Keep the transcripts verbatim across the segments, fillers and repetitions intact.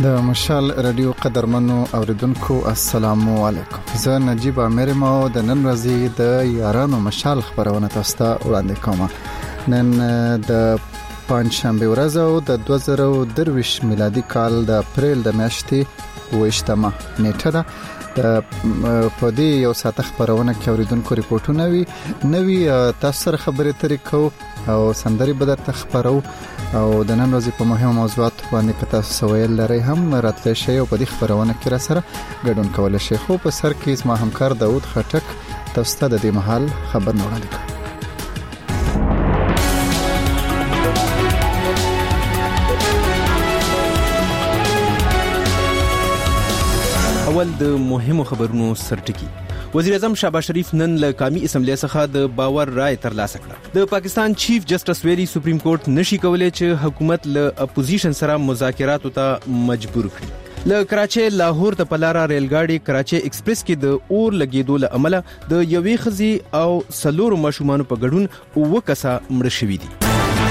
د مشال رادیو قدرمنو اوریدونکو السلام علیکم. زه نجیب امیر ما د نن ورځې د یارانو مشال خبرونه تاسو ته وړاندې کوم. نن د پنځشنبه ورځ او د دوه زره او درویشت میلادي کال د اپریل د میاشتې اوویشتمه نیټه ده. په دې یو ساعت خبرونه کې اوریدونکو ریپورتونه وی نوی تاسو سره خبرې ترې کو او سندري به درته خبرو او د نن ورځې په مهمو موضوعات باندې که تاسو سوال لرئ هم راتلی شئ او په دې خبرونه کې را سره ګډون کولی شئ. خو په سر کې زما همکار داود خټک تاسو ته د دې مهال خبر نه وړاندې کوي. اول د مهمو خبرونو سرټکی. وزیر اعظم شهباز شریف نن له قومي اسمبلی څخه د باور رائے ترلاسه کړه. د پاکستان چیف جسټس ویلي سپریم کورټ نشي کولای چې حکومت له اپوزیشن سره مذاکراتو ته مجبور کړي. له کراچۍ لاهور ته په لاره ریلګاډي کراچۍ ایکسپریس کې د اور لګیدو له امله د یوې ښځې او څلورو ماشومانو په ګډون اووه کسه مړه شوي دي.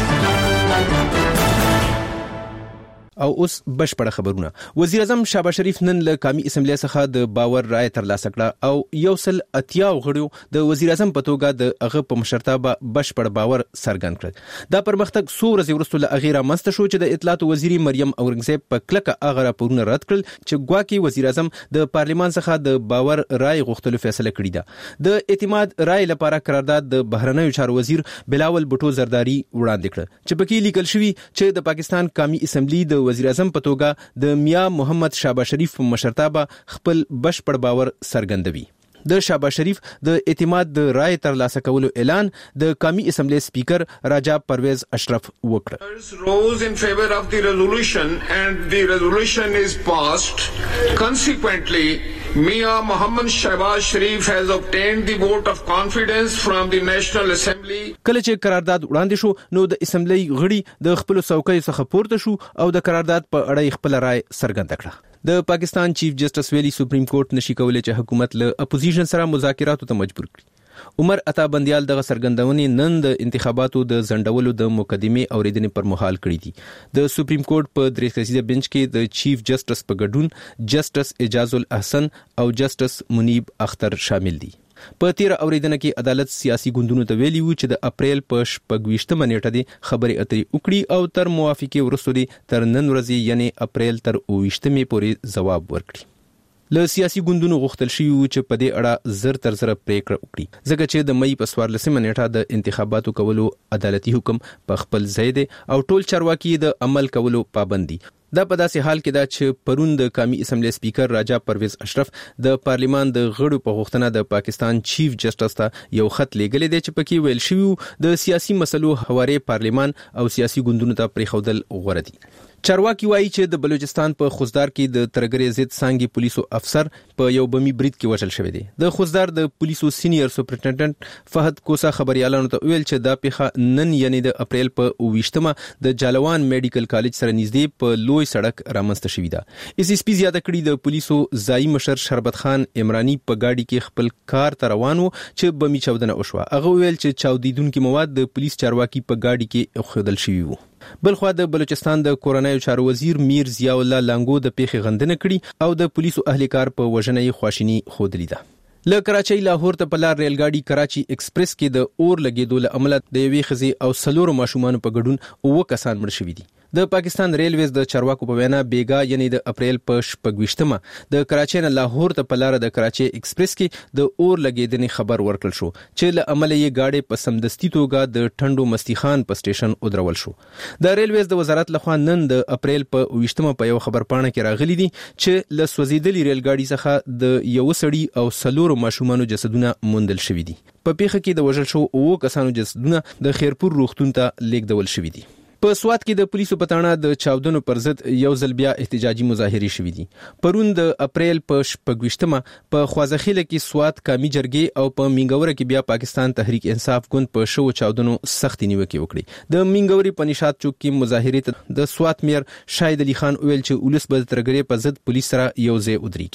او اوس بشپړه خبرونه. وزیر اعظم شهباز شریف نن له قومي اسمبلی څخه د باور رائے ترلاسه کړه او یو سل اتیا غړو د وزیر اعظم په توګه د هغه په مشرتابه بشپړ باور څرګند کړ. دا پرمختګ څو ورځې وروسته له هغې رامنځته شو چې د اطلاعات وزیري مریم اورنګزیب په کلکه هغه راپورونه رد کړل چې ګواکې وزیر اعظم د پارلیمان څخه د باور رائے غوښتلو فیصله کړې ده. د اعتماد رائے لپاره قرارداد د بهرنیو چارو وزیر بلاول بوټو زرداری وړاندې کړ چې پکې لیکل شوی چې د پاکستان قومي اسمبلی د وزیر اعظم په توګه د میا محمد شهباز شریف په مشرتابه خپل بشپړ باور څرګندوي. د شهباز شریف د اعتماد د رائے ترلاسه کولو اعلان د قومي اسمبلی سپیکر راجا پرویز اشرف وکړ. Rose in favor of the resolution and the resolution is passed. Consequently, Mia Mohammed Shahbaz Sharif has obtained the vote of confidence from the National Assembly. کله چې قرارداد وړاندې شو نو د اسمبلی غړي د خپل څوکۍ څخه پورته شو او د قرارداد په اړه خپل رائے څرګنده کړه. د پاکستان چیف جسټس ویلي سپریم کورټ نشي کولای چې حکومت له اپوزیشن سره مذاکراتو ته مجبور کړي. عمر عطا بندیال دغه سرګندونې نن د انتخاباتو د ځنډولو د مقدمې اوریدنې پر مهال کړې دي. د سپریم کورټ په درې کسیزه بنچ کې د چیف جسټس په ګډون جسټس اعجاز الاحسن او جسټس منیب اختر شامل دي. په تیر اوریدنه کې عدالت سیاسي ګوندونو ته ویلي وو چې د اپریل په شپږویشتمه نیټه دی خبرې اترې وکړي او تر موافقې وروسته دی تر نن ورځې یعنی اپریل تر اوویشتمې پورې ځواب ورکړي. له سیاسي ګوندونو غوښتل شوي وو چې په دې اړه زر تر زره پریکړه وکړي ځکه چې د مئی په څوارلسمه نیټه د انتخاباتو کولو عدالتي حکم په خپل ځای دی او ټول چارواکي د عمل کولو پابند دي. دا په داسې حال کې ده چې پرون د قومي اسمبلی سپیکر راجا پرویز اشرف د پارلیمان د غړو په غوښتنه د پاکستان چیف جسټس ته یو خط لیږلی دی چې پکې ویل شوي د سیاسي مسلو هوارې پارلیمان او سیاسي ګوندونو ته پرېښودل غوره دي. چارواکي وایي چې د بلوچستان په خوزدار کې د ترګرې ضد څانګې پولیسو افسر په یو بمي برید کې وژل شوی دی. د خوزدار د پولیسو سینیئر سپرنټنډنټ فهد کوسا خبريالانو ته ویل چې دا پیښه نن یعنی د اپریل په اوویشتمه د جالوان میډیکل کالج سره نږدې په لوی سړک رامنځته شوې ده. اس اس پی زیاته کړي د پولیسو ځایي مشر شربت خان عمرانی په گاډي کې خپل کار ته روان وو چې بمي چاودنه وشوه. هغه ویل چې چاودیدونکو مواد د پولیس چارواکي په گاډي کې خودل شوي وو. بلخوا د بلوچستان د کورنیو چارو وزیر میر ضیاء الله لانګو د پیښې غندنه کړي او د پولیسو اهلکار په وژنه یې خواشیني ښودلې ده. له کراچۍ لاهور ته په لار ریلګاډي کراچي ایکسپریس کې د اور لګیدو له امله د یوې ښځې او څلورو ماشومانو په ګډون اووه کسان مړه شوي دي. د پاکستان ریلویز د چارواکو په وینا بیګا یعنی د اپریل په شپږویشتمه د کراچۍ نه لاهور ته په لار د کراچۍ ایکسپریس کې د اور لګیدنې خبر ورکړل شو چې له امله یې گاډي په سمدستي توګه د ټنډو مستی خان په سټیشن ودرول شو. د ریلویز د وزارت لخوا نن د اپریل په اوویشتمه په یو خبر پاڼه کې راغلي دي چې له سوځیدلې ریلګاډي څخه د یو سړي او څلورو ماشومانو جسدونه موندل شوي دي. په پیښه کې د وژل شو اووه کسانو جسدونه د خیرپور روغتون ته لیږدول شوي دي. په سوات کې د پولیسو په تاڼه د چاودنو پر ضد یو ځل بیا احتجاجي مظاهرې شوې دي. پرون د اپریل په شپږویشتمه په خوازخیله کې سوات قومي جرګې او په مینګوره کې بیا پاکستان تحریک انصاف ګوند په شو چاودنو سختي نیوکې وکړي. د مینګوري په نشاط چوک کې مظاهرې ته د سوات میر شاهد علي خان ویل چې ولس به د ترګرې په ضد پولیس سره یو ځای ودرېږي.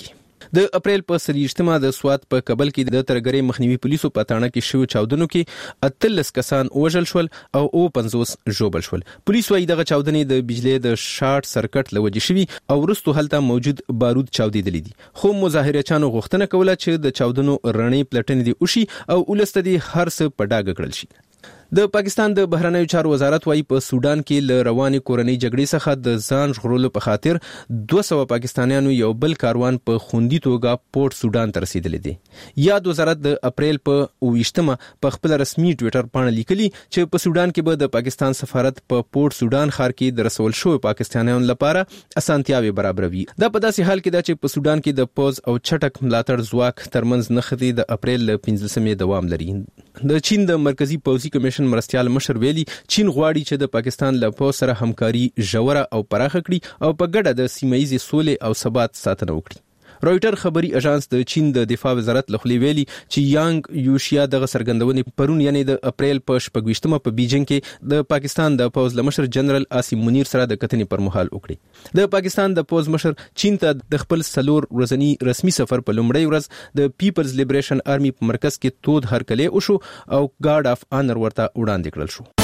د اپریل په سلیشتمه د سوات په کابل کې د ترګری مخنیوي پولیسو په تاڼه کې شو چاودنو کې اتلس کسان وژل شول او او پنځوس ژوبل شول. پولیس وايي دغه چاودنې د بجلی د شارټ سرکټ لوجې شوي او وروسته هلته موجود بارود چاودېدلي دي. خو مظاهرچیانو غوښتنه کوله چې د چاودنو رڼې پلټنې دي وشي او ولست دي هر څه په ډاګه کړل شي. د پاکستان د بهرنیو چارو وزارت وايي په سودان کې ل رواني کورنۍ جګړې څخه د ځان ژغورلو په خاطر دوه سوه پاکستانیانو یو بل کاروان په خوندي توګه پورت سودان ته رسیدلی دي. یاد وزارت د اپریل په اوویشتمه په خپل رسمي ټوئیټر باندې لیکلي چې په سودان کې به د پاکستان سفارت په پورت سودان ښار کې د رسول شوی پاکستانیانو لپاره اسانتیاوي برابروي. دا په داسې حال کې ده چې په سودان کې د پوز او چټک ملاتړ ځواک ترمنځ نښتې د اپریل پنځلسمې دوام لري. د چین د مرکزی پوځي کمیشن مرستيال مشر ویلي چین غواړي چې د پاکستان له پوځ سره همکاري ژوره او پراخه کړي او په ګډه د سیمایي سولې او ثبات ساتنه وکړي. رويټر خبري اژانس د چین د دفاع وزارت لخوا ویلي چې یانګ یوشیا دغه سرګندونې پرون یعنی د اپریل په شپږویشتمه په بیجینګ کې د پاکستان د پوځ لمشر جنرال عاصم منیر سره د کتنې پر مهال وکړي. د پاکستان د پوځ مشر چین ته د خپل سلور ورځنی رسمي سفر په لومړۍ ورځ د پیپلز لیبریشن آرمي په مرکز کې تود هرکلی وشو او ګارد اف آنر ورته وړاندې کړل شو.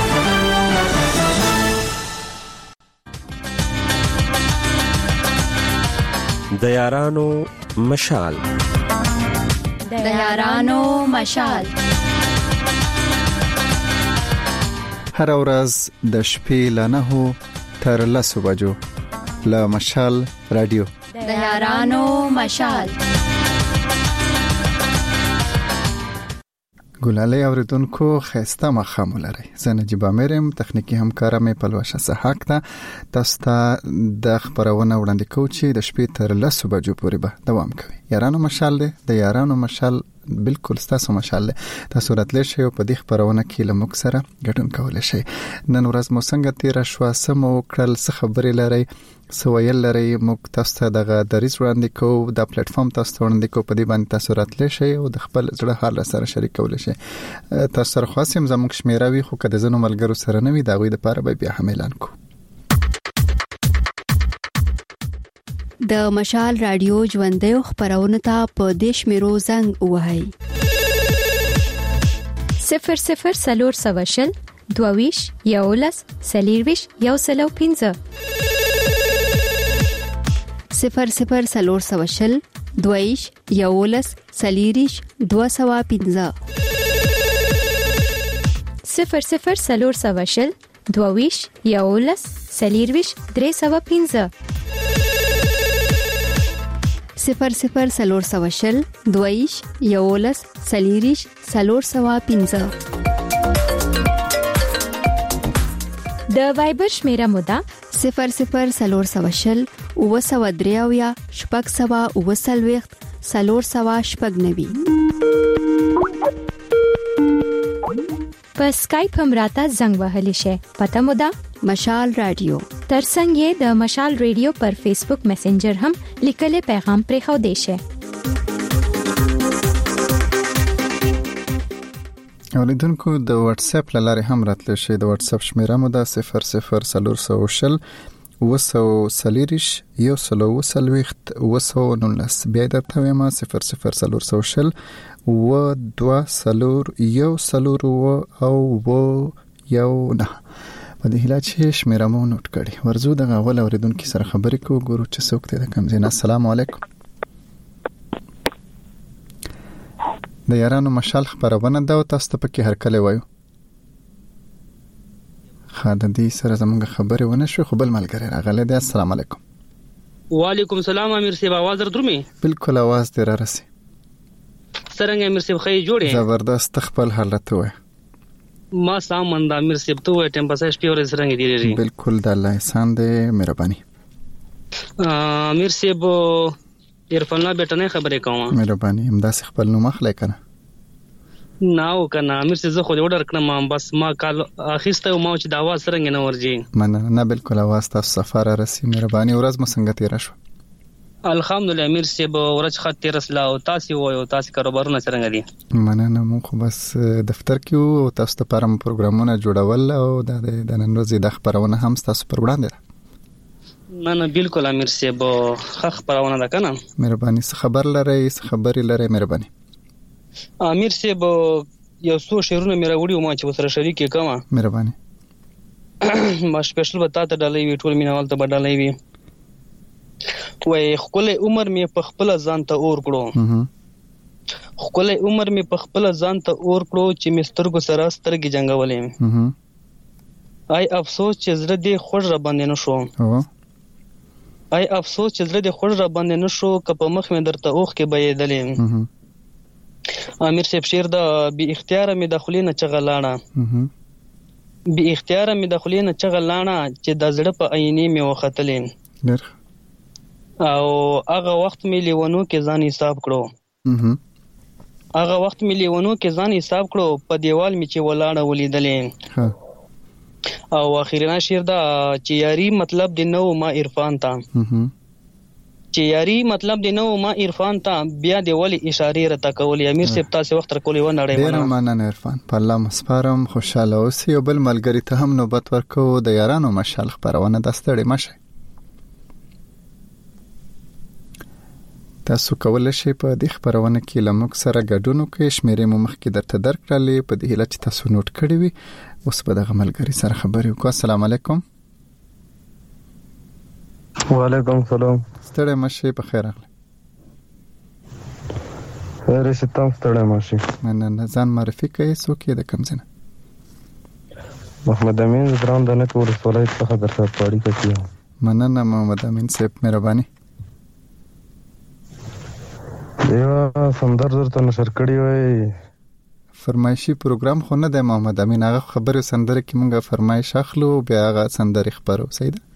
د یارانو مشال د یارانو مشال هر ورځ د شپې له نهو تر لسو بجو له مشال رادیو د یارانو مشال. ګلالي اوریدونکو خسته مخام لري. زه نجيب امرم تخنیکی همکارا مې پلوشه صحاک ته تاسو ته د خبرونه وړاندې کوم چې د شپې تر لسو بجو پورې به دوام کوي. یارانو مشال دی د یارانو مشال بالکل ستاسو مشال تاسو راتلی شئ په دې خبرونه کې له موږ سره ګډون کولای شئ. نن ورځ مو څنګه تیر شو سمو کړل څه خبرې لري سویل لري موږ تاسو ته دغه دریز وړاندې کوو د پلیټ فارم تاسو ته وړاندې کوو په دې باندې تاسو راتلی شئ او د خپل زړه حال سره شریک کولای شئ. تاسو سره خاصم زموږ شمیره وي خو کله زنو ملګرو سره نه وي دا غوي د پاره به بیا هم اعلان کوو. د مشال رادیو ژوندې خبرونه ته په دیش میرو زنګ وهاي صفر صفر سلور سواشل دوویش یولس سلیرویش یو سلو پینزه صفر صفر سلور سواشل دوویش یولس سلیریش دو سوا پینزه صفر صفر سلور سواشل دوویش یولس سلیرویش درې سوا پینزه صفر صفر سلور سواشل دویش یولس سلیریش سلور سوا پینزه. د وایبر شمیره مودا صفر صفر سلور سواشل او سوا دریاویا شپږ سوا او سلويخت سلور سوا شپږ نوي. په سکایپ هم راته زنګ وهلی شي پته مودا مشال رادیو ترڅنګ یې د مشال رادیو پر فیسبوک میسنجر هم لیکلې پیغام پرې خو دی شي. اوریدونکو د واتس اپ لاره هم راتلی شي. د واتس اپ شمیره مو ده صفر صفر سلور سوشل وسو سلیریش یو سلو وسلويخت وسو نولس بیا درته وایم صفر صفر سلور سوشل و دوا سلور یو سلور و او و یو نه په دې هله چې شمیره مو نوٹ کړي. ورزو د غول اوریدونکو سره خبرې کوو ګورو چې څوک ته د کم زین. السلام علیکم. د یارانو مشال خبرونه دا تاسو ته پکې هر کله وایو خاددي سره زمونږ خبرې ونه شو خو بل ملګری راغلی دی. السلام علیکم. وعلیکم السلام امیر صاحب आवाज درځمي بالکل आवाज دې را رسي. څنګه امیر صاحب خې جوړې زبردست خپل حالت وای ما سامان د امیر صاحب ته ټمپریچر شپې ورځ څنګه دی لري بالکل د الله احسان دې مهرباني. امیر صاحب ایرفونه بیٹنه خبرې کوم مهرباني همداس خپل نوم اخلي کنه ناو کنه امیر صاحب زه خو دې اورډر کړم بس ما کال اخیسته ما چې د आवाज څنګه نه ورځي مننه نه بالکل आवाज تاسو سفر راسي مهرباني ورځ مو څنګه تیر شو. الحمدلله امیر صاحب ورځ خط تیر اسلا او تاسو وایو تاسو کاروبارونه څنګه دي مننه مو خو بس دفتر کې او تاسو ته پرم پروګرامونه جوړول او د نن ورځې د خبرونه هم تاسو پر وړاندې نه نه بالکل امیر صاحب خخ پرونه ده کنه. مهرباني څه خبر لرئ څه خبري لرئ مهرباني. امیر صاحب یو څو شعرونه مې راوړي ما چې وسره شریک کما. مهرباني. ما سپیشل وتا ته ډالۍ وی ټول مینوال ته ډالۍ وی. وای خپل عمر مې په خپل ځان ته اور کړو. خپل عمر مې په خپل ځان ته اور کړو چې مسترګو سره سترګې جنگولې. آی افسوس چې زړه دې خوږ را باندې نشو. آی افسوس چې زړه دې خوږ را باندې نشو که په مخ مې درته اوخ کې بېدلې. امیر صاحب شعر دا بی اختیار مې داخلي نه چغلاړه. بی اختیار مې داخلي نه چغلاړه چې د زړه په عینې مې وختلې. او هغه وخت مې لیونو کې ځان حساب کړو. هغه وخت مې لیونو کې ځان حساب کړو په دیوال مې چې ولاړه ولیدلې. او اخیرنا شعر دا چې یاري مطلب دی نو ما عرفان تا. چې یاري مطلب دی نو ما عرفان تا بیا دی ولی اشاره را تکولې. امیر صاحب تاسو وخت تر کولې و نړۍ ډیر مننه عرفان په الله مسپارم. خوشاله اوسئ. یو بل ملګری ته هم نوبت ورکو د یارانو مشال خبرونه د ستړي مشه. تاسو کولای شئ په دې خبرونه کې لمک سره ګډون وکړئ. شمیرې مو مخکې درته درکړلې په دې هیله چې تاسو نوٹ کړی وي. اوس په دغه ملګری سره خبرې وکړو. السلام علیکم. وعلیکم السلام. ستړي مشه په خیر راغلی. خیر ستاسو ستړي مشه. مننه. ځان معرفي کړئ. څوک یې د کوم ځای؟ محمد امین زران د نکور ولایت څخه درته پاړی کوي. مننه محمد امین صاحب مهرباني. دیو سندر درته نشر کړی وای. فرمایشي پروګرام خو نه دی محمد امین. هغه خبرو سندره کې مونږه فرمایش اخلو بیا هغه سندره خبرو. صحیح ده؟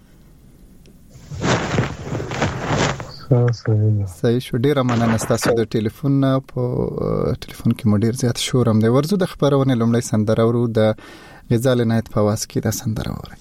صحیح شو. ډیره مننه ستاسو د ټلیفون په ټلیفون کې مو ډیر زیات شور هم دی. ورزو د خبرونه لومړی سندره ورو د غزال عنایت په आवाज کې د سندره وره.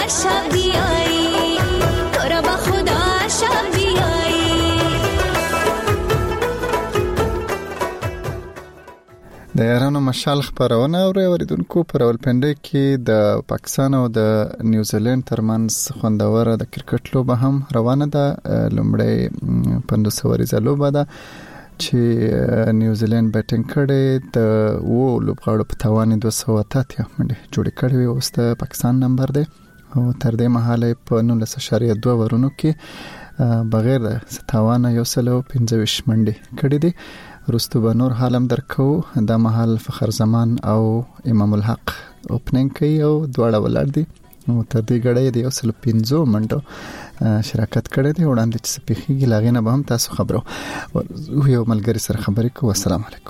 شب بیایی تو را با خدا شب بیایی. د یارانو مشال خبرونه او اوریدونکو پر ولپنډي کې د پاکستان او د نیوزیلند ترمنځ خوندوره د کرکټ لوبه هم روانه ده. لومړی پنځوس اوریزه لوبه ده چې نیوزیلند بیټینګ کړي د وو لوبغاړو په توان دوه سوه اتیا منډه جوړ کړي وي. اوس د پاکستان نمبر دی او تر دې مهاله په نولس اشاریه دوه ورونو کې بغیر د ستاوانه یو سلو پنځه ویشت منډه کړي دي. رستو به نور حالم درکو د محل فخر زمان او امام الحق اوپننګ کوي او دواړه ولر دي او تر دې غړې دی یو سل پنځو منډو شراکت کړي دي. وړاندې چې سپیخي لاغینه به هم تاسو خبرو یو ملګری سره خبرې کوو. السلام علیکم.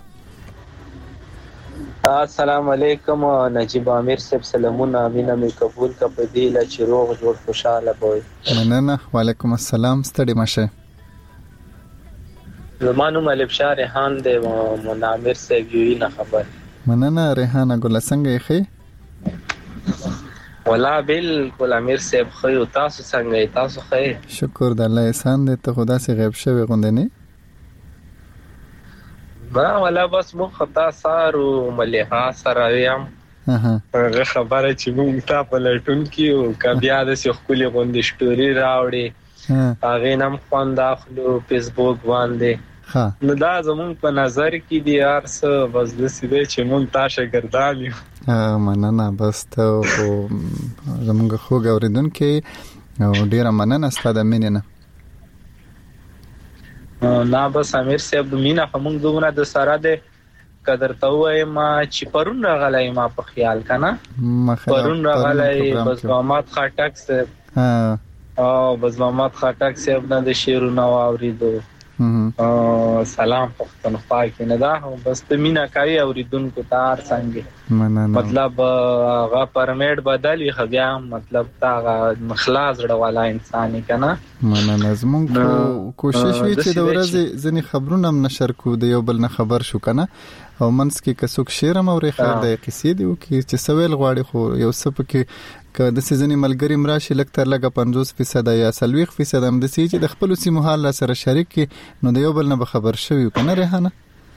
السلام علیکم نجیب عامر صاحب سلامونه امینه می قبول کا پدیله چې روغ جوړ خوشاله بوي. مننه. وعلیکم السلام. ستړي مشه. زمانو ملک شاه ریحان دی منامر صاحب یوی نه خبر. مننه ریحانه ګل څنګه یې؟ ولا بالکل امیر صاحب خو تاسو څنګه تاسو خې؟ شکر د الله احسان دې ته خدا سي غیب شوی غوندنی. با ولا بس مو خطا سارو مليحه سره یم. اها هغه خبره چې مونږ ته په لټون کیو کبیا د سې خپل غوندې سټوري راوړي هغه نام خوند اخلو فیسبوک باندې. ها نو دا زمون په نظر کې دی ارس بس د سیده چې مونږ تاسو ګرځالیو. ا مننه بس ته زمونږ خو غوریدونکو او ډیره مننه ستاسو مینه. نه بس امیر صاحب مینه همون دومره د سره ده قدر ته وای ما چې پرون راغلای ما په خیال کنه پرون راغلای بس محمد خټک صاحب ها او بس محمد خټک صاحب نه د شیرونه اوریدو. سلام پښتونخوا کې نه دا بس ته مینا کوي اوریدونکو تار څنګه مطلب هغه پرمیټ بدلی خبیا مطلب تا مخلاص ډوالا انساني کنه. مننه. زموږ کوشش وی چې د ورځې ځنی خبرونه هم نشر کو د یو بل نه خبر شو کنه او منس کې کڅوک شیرم او خیر د قصې دی او چې سویل غواړي خو یو سپ کې که د سيزنی ملګری مراشي لکتر لګه پنځوس فیصد یا سلويخ فیصد هم د سي چې د خپل سیمو حال سره شریک کې نو د یو بل نه خبر شوی کنه ریحانه.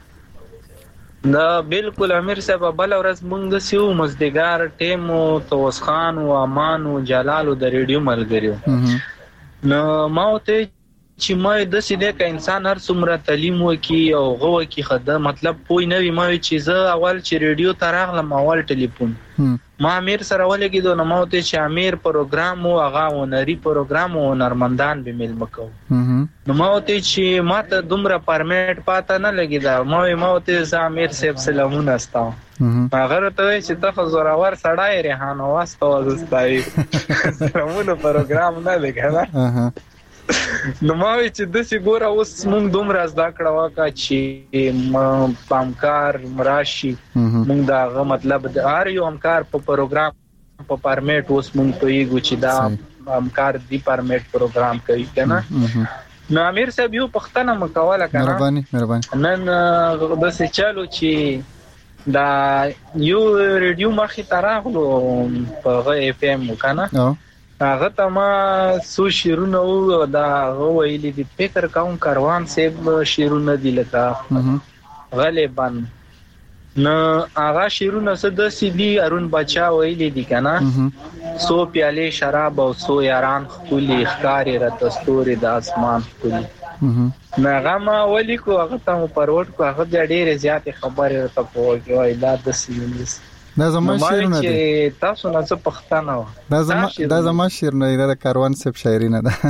نه بالکل امیر صاحب بل ورځ مونږ د سیو مزدګار ټیم او توس خان او امان او جلال او د ریډیو ملګریو نو ما ته چې ما د سیده ک انسان هر څومره تعلیم وکي او غو کی خدای مطلب پوی نه وي ما چې زه اول چې ریډیو تراغلم اول ټلیفون ما امیر سره ولګیدو نو ما ته چې امیر پروګرام او هغه ونری پروګرام او نرمندان به مل مکو نو ما ته چې ما ته دومره پرمیټ پاته نه لګیدا ما ما ته ز امیر صاحب سلامونه استاو هغه ته چې ته زوراور سړای ریحان واسطه وزستای سلامونه پروګرام نه لګا نو ما چې د سی ګوره اوس مونږ دومره زده کړه وکا چې پامکار مراشي مونږ دا مطلب د ار یو همکار په پروګرام په پرمیټ اوس مونږ ته یو چې دا همکار دی پرمیټ پروګرام کوي کنه. نو امیر صاحب یو پښتنه مکواله کنه مهرباني مهرباني نن د څه چالو چې دا یو ریډیو مخې تراغلو په اف ام کنه هغه ته ما سو شیرونه او دا ویلې دي فکر کوم کاروان سیب شیرونه دي لکه غالبا نو هغه شیرونه څه د سی دي ارون بچا ویلې دي کنه سو پیاله شراب او سو یاران خولي ښکاری را تستوري د اسمان خولي نو هغه ما ولي کو هغه ته پروت کو هغه ډېر زیات خبره ته پوهه وای دا د سیمس دا زما شعر نه دی تاسو نه څه پښتنه دا زما دا زما شعر نه دی دا کاروان سب شاعری نه ده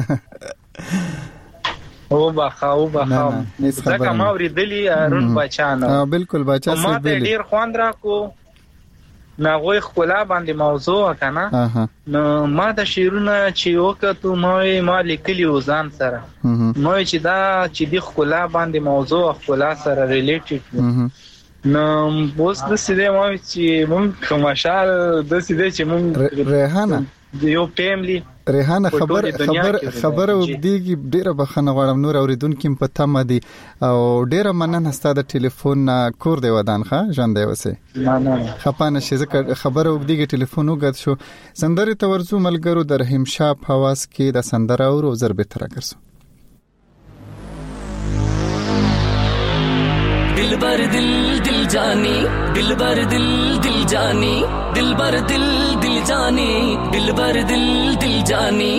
او باخا او باخا ځکه ما ورېدلی رون بچانه ها بالکل بچا سه ما ډیر خوند را کو ناغوي خلا باندې موضوع کنه نو ما د شعرونه چې وکړو ما ما لیکلی وزان سره نو چې دا چې د خلا باندې موضوع خلا سره ریلیټډ نو اوس د سیده ما چې مونږ کومشال د سیده چې مونږ ریحانه یو فیملی ریحانه خبر خبر خبر وګدیږي ډیره بخنه غواړم نور اوریدونکو په تمه دي او ډیره مننه ستاسو ټلیفون کور دی ودان ښه ژوند دی وسه نه نه خپانه شي ځکه خبر وګدیږي ټلیفون وګد شو سندره تورزو ملګرو د رحیم شاه فواز کې د سندره او زر به تر ګرځو दिलबर दिल दिल जानी दिलबर दिल दिल जानी दिलबर दिल दिल जानी दिलबर दिल दिल जानी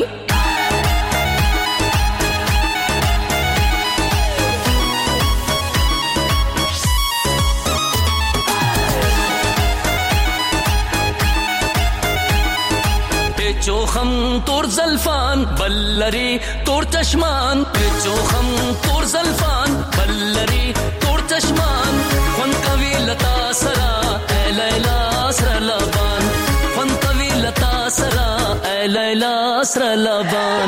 चोखम तोर जल्फान बल्लरी तोर चश्मान चोखम तोर जल्फान बल्लरी तोर चश्मान फन कवि लता सरा ए लैला सरलबान फन कवि लता सरा ए लैला सरलबान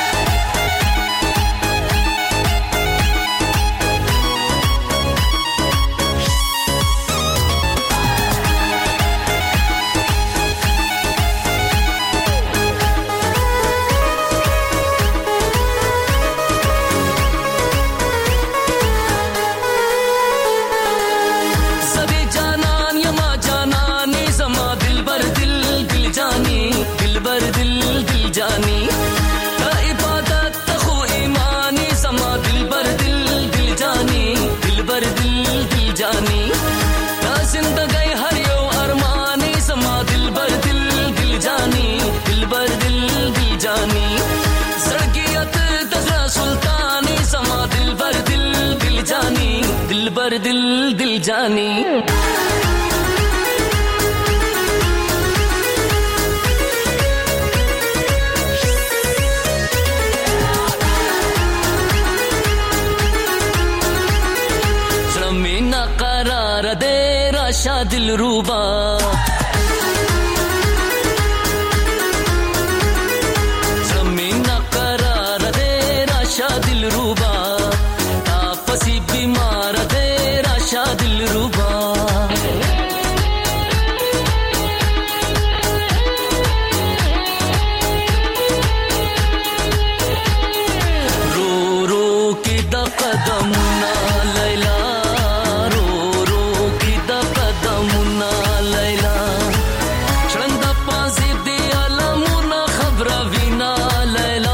दिलबर दिल दिल जानी ज़मीना करार दे राशा दिल रूबा ज़मीना करार दे राशा दिल रूबा तापसी बीमार दे राशा दिल रूबा रो रो की दा कदम ना लैला रो रो की दा कदम ना लैला चंद पासी दे अलमुना खबर विना लैला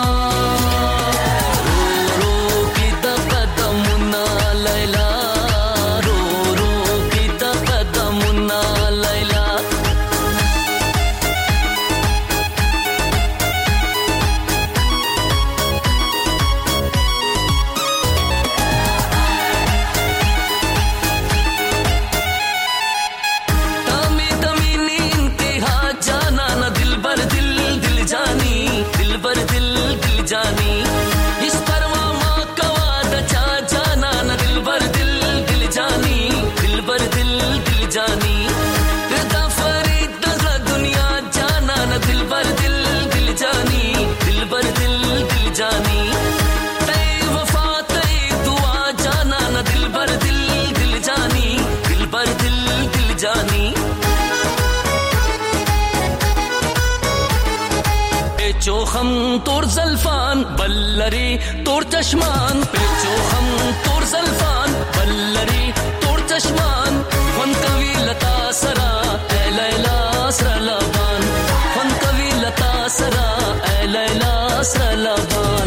चोखम तोर जल्फान बल्लरी तोर चश्मान पे चोखम तोर जल्फान बल्लरी तोर चश्मान फन कवि लता सरा ए लैला सरलबान फन कवि लता सरा ए लैला सरलबान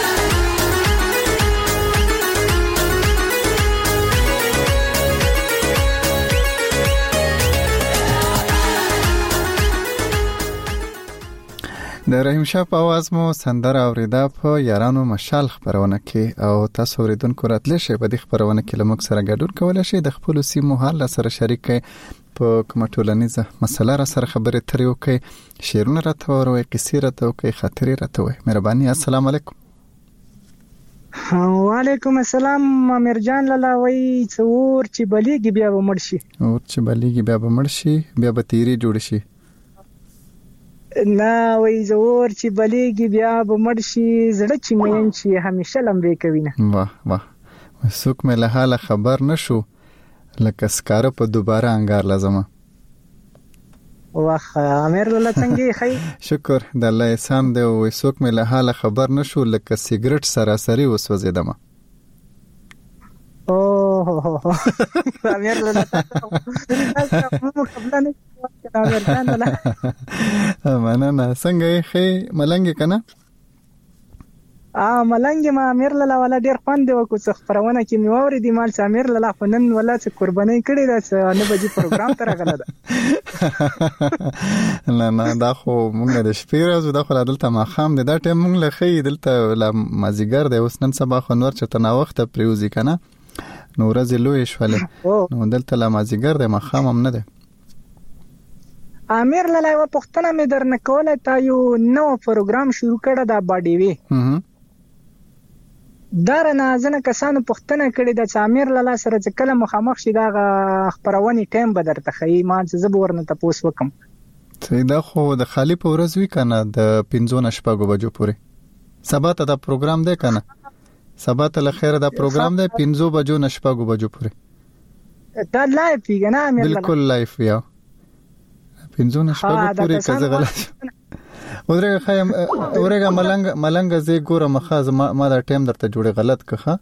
د رحیم شاه په आवाज مو سندره اوریدا په یارانو مشال خبرونه کې او تاسو اوریدونکو راتلی شي په دې خبرونه کې لمک سره ګډون کولای شي د خپل سیمو حال سره شریک په کومه ټولنیزه مسله را سره خبرې ترې وکي شیرونه راته وروي کیسې راته وکي خاطرې راته وي مهرباني السلام علیکم وعلیکم السلام امیر جان لالا وای څور چې بلیږي بیا به مړ شي اور چې بلیږي بیا به مړ شي بیا به تیری جوړ شي نه وای زور چې بلیږي بیا به مړ شي زړه چې مین شي همیشه لمبې کوي نه واه واه څوک مې له حاله خبر نشو لکه سکاره په دوباره انګار لازمه واخ امیر لاله څنګه خی شکر د الله احسان دی او څوک مې له حاله خبر نشو لکه سیګریټ سراسری وسوځیدم اوه امیر لاله مو قبل نه امیر جان لاله مننه څنګه خی ملنګ کنه ا ملنګ ما امیر لاله ولا ډیر خوند وکړو څه خبرونه کې مې ووري دي مال امیر لاله فنن ولا څه قرباني کړی دا څه نه بجې پروګرام ته راغله ده نه نه دا خو مونږ د شپې راځو دا خو دلته ما خام دي دا ټیم مونږ له خې دلته لا مازیګر دی اوس نن سبا خو نور چته نا وخت پریوزي کنه نو ورځ لوي شولې نو دلته لا مازیګر دی ما خام هم نه دی امیر لاله و پښتنه مې درنه کوله تا یو نو پروګرام شروع کړه دا باډي وی دار نازنه کسانو پښتنه کړي د امیر لاله سره چې کله مخامخ شي دا خبرونی ټیم به درته خي ما چې زبورنه تاسو وکم ته دا خو د خالی په ورځ وی کنه د پنځونه شپږو بجو پورې سبا ته دا پروګرام دی کنه سبا ته لخر دا پروګرام دی پنځو بجو نشپږو بجو پورې دا لایف وی کنه امیر لاله بالکل لایف یا پنځونه شپږو پورې کزه غلط ورګه خایم ورګه ملنګ ملنګ زی ګوره مخاز ما دا ټیم درته جوړه غلط کخه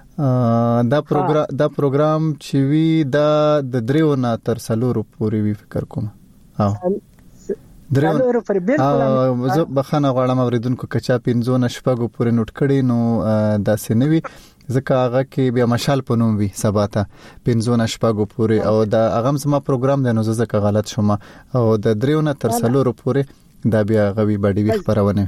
دا پروګرام دا پروګرام چې وی دا د دریو نه تر سلورو پورې وی فکر کوم او دریو پر بالکل زه بخنه غواړم اوریدونکو کچا پنځونه شپږو پورې نوٹ کړي نو دا سنوي ځکه هغه کې بیا مشال پونوم وی سبا ته پنځونه شپږو پورې او دا هغه زما پروګرام دی نو زه ځکه غلط شوم او د دریو نه تر سلورو پورې دا بیا غوي باډي وی خبرونه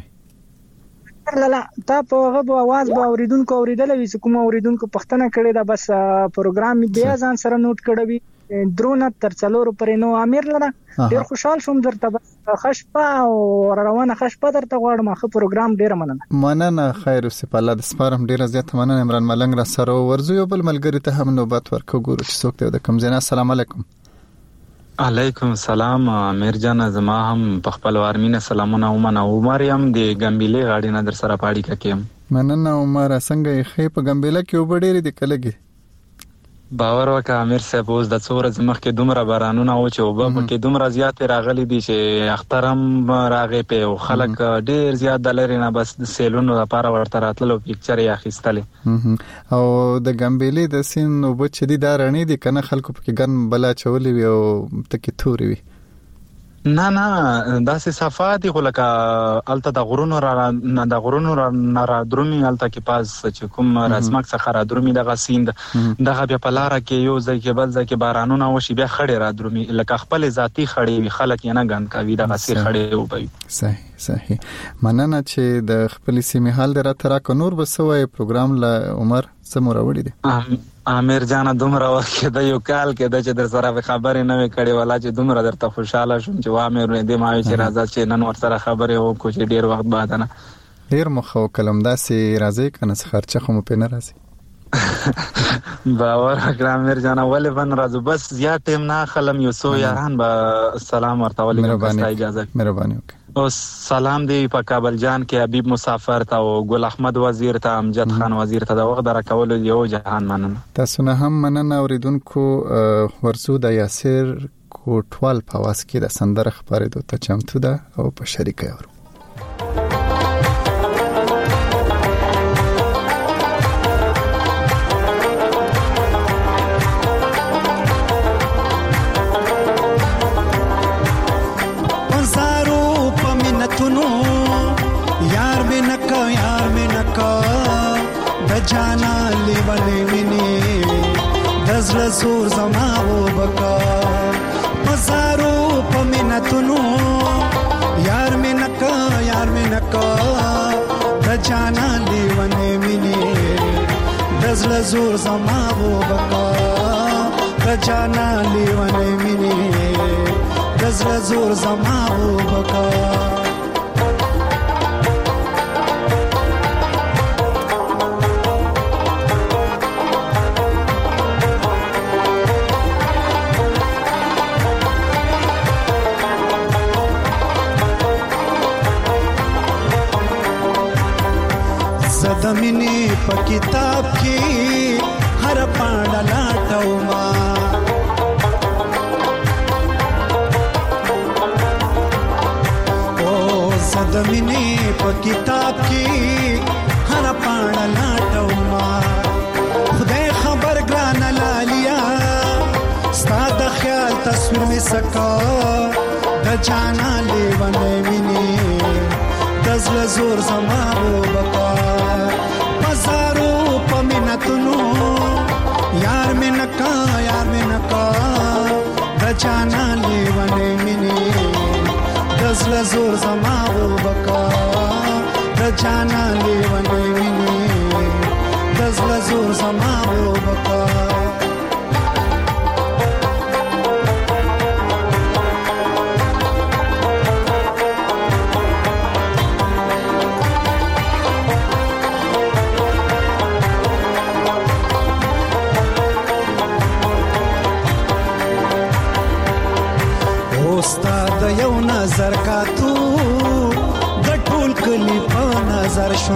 لاله تا په غو आवाज به اوریدونکو اوریدل وی کوم اوریدونکو پښتنه کړي دا بس پروګرام بیا ځان سره نوٹ کړی درونه تر څلور پرې نو امیر لاله ډیر خوشحال شوم درته بس خشپا او روانه خشپا درته غواړم خو پروګرام ډیر مننه مننه خیر اوسه په الله د سپارم ډیر زیات مننه عمران ملنګ را سره ورزو یو بل ملګری ته هم نوبت ورکو ګورو چې څوک ته د کم زینا السلام علیکم علیکم السلام امیر جان زما هم په خپل وارمینه سلامونه ومنه عمر یم د ګمبيلي غاډي نه در سره پاړی ککم مننه عمر څنګه خې په ګمبيله کې وبډېری د کلګي باور وکړه امیر صاحب اوس د څو ورځې مخکې دومره بارانونه و چې وبا پکې دومره زیات راغلي دي چې اخترم راغې په خلک ډېر زیات د لري نه بس د سیلونو لپاره ورته راتلو پکچر یې اخیستلې او د ګمبيلي د سین وب چې دي دا رڼې دي کنه خلکو پکې ګن بلا چولې وي او تکې توري وي نه نه داسې صفات خو لکه الته د غرونو را نه د غرونو را نه را درومي الته کې پاس چې کوم رسمک څخه را درومي دغه سیند دغه بیا په لار کې یو ځای کې بل ځای کې بارانونه وشي بیا خړې را درومي لکه خپل ذاتی خړې وي خلک یې نه ګند کوي دغه سي خړې وبوي صحیح صحیح مننه چې د خپل سیمه حال درته را کو نور بسوي پروګرام لا عمر سمور وړي دي امیر جان دومره وخت د یو کال کې د چې در سره خبرې نه وکړې ولا چې دومره درته خوشاله شوم چې وا مې ورې دې ما چې راځه چې نن ور سره خبرې وکړو چې ډیر وخت بعد نه ډیر مخو کلم داسې راځي کنه خرچه خو مو پینه راځي باور وکړه امیر جان ولې بن راځو بس زیات ټیم نه خلم یو سو یاران به سلام ورته ولې اجازه مهرباني وکړه او سلام دی په کابل جان کې حبیب مسافر ته او ګل احمد وزیر ته امجد خان وزیر ته د وخت درکول یو جهان مننه تاسو نه هم مننه اوریدونکو ورسو د یاسر کوټوال په واس کې د سندره خبرې دوه چمتو ده او په شریکه ورو जाना लेवले विनी दजल जोर जमाओ बका मजारो पमिनतुनु यार में नका यार में नका द जाना लेवने विनी दजल जोर जमाओ बका द जाना लेवने विनी दजल जोर जमाओ बका زمینی په کتاب کې هر پاڼه لاټوما د مینې په کتاب کې هر پاڼه لاټو ما خدای خبر ګران لالیا ستا د خیال تصویر می سکا د جانا لیوانه ویني دزل زور زما و بقا بازارو په مینتونو یار می نکا یار می نکا د جانا لیوانه ویني دزل زور زما و بقا د جانا لیوانه ویني دزل زور زما و بقا استاد یو نظر کاتو د ټول کلی په نظر شو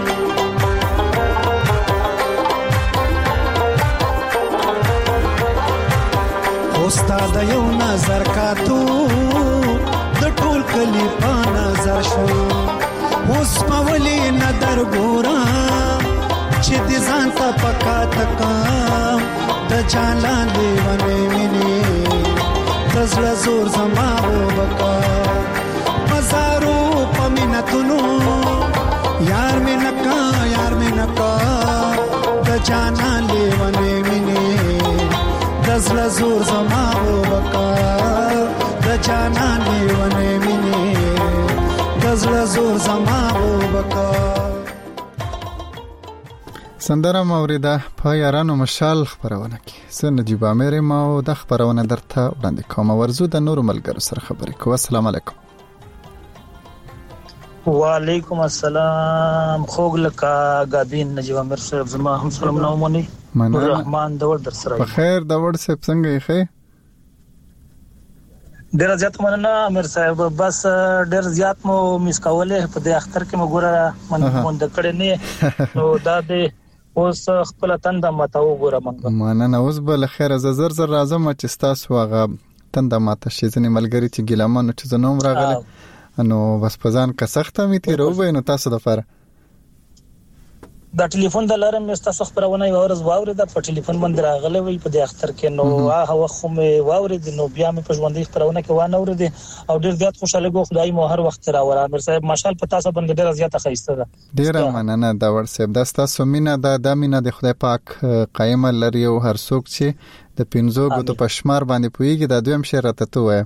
استاد یو نظر کاتو د ټول کلی په نظر شو اوس پولی نظر ګورا چې دې ځان ته پکا تکا د جانان دیونه ویني دزل زور زما و بقا بازارو پا مینتونو یار می نکا یار می نکا د جانا لیوانه مینی دزل زور زما و بقا د جانا لیوانه مینی دزل زور زما و بقا سندره موریده په یارانو مشال خبرونه کې سن نجیب امیر ما او د خبرونه درته وړاندې کوم ورزو د نور ملګرو سره خبرې کوم السلام علیکم وعلیکم السلام خوګ لکا غابین نجیب امیر صاحب زما هم سلام نو مونږ رحمان دور در سره په خیر د ور صاحب څنګه یې ډیر زیات مننه امیر صاحب بس ډیر زیات مو میس کوله په د اختر کې مګوره من مونږ د کړه نه نو دا د اوس خپل تند ماته وګوره مونږ مننه اوس بل خیر ز زر زر راځم چې تاسو هغه تند ماته شي ځنې ملګری چې ګلامانو چې زنوم راغله نو بس پزان کا سخته می تیرو به نو تاسو د فار دا ټلیفون د لارم مستاسو خبرونه یو ورځ واوري د په ټلیفون باندې راغله وی په د اختر کې نو هغه خو مې واوري د نو بیا مې په ژوندۍ خبرونه کې وانه اوري او ډیر زیات خوشاله غو خدای مو هر وخت راوړ امیر صاحب ماشال په تاسو باندې ډیر زیات خیسته ده ډیر مننه دا ور صاحب دا تاسو مینا دا د مینا د خدای پاک قائم لري او هر څوک چې د پینځو غو په شمار باندې پويږي د دویم شعر ته تو وای